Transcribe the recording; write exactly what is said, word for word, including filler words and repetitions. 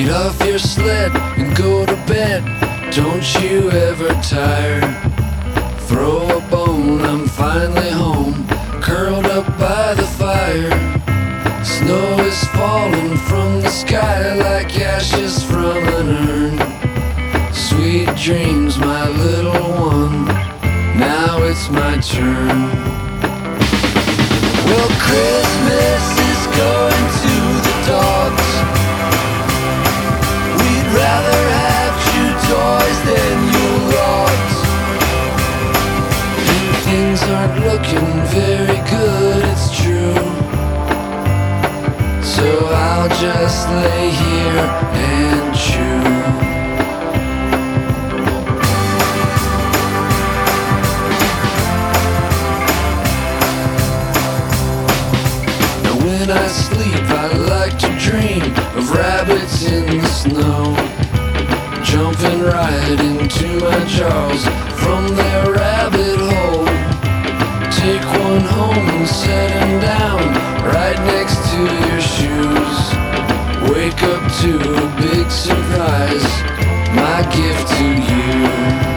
Get off your sled and go to bed. Don't you ever tire. Throw a bone, I'm finally home, curled up by the fire. Snow is falling from the sky like ashes from an urn. Sweet dreams, my little one, now it's my turn. Well, Christmas is going to the dogs. We'd rather have two toys than your logs. And things aren't looking very good, it's true. So I'll just lay here and chew. When I sleep, I like to dream of rabbits in the snow, jumping right into my jaws from their rabbit hole. Take one home and set him down right next to your shoes. Wake up to a big surprise, my gift to you.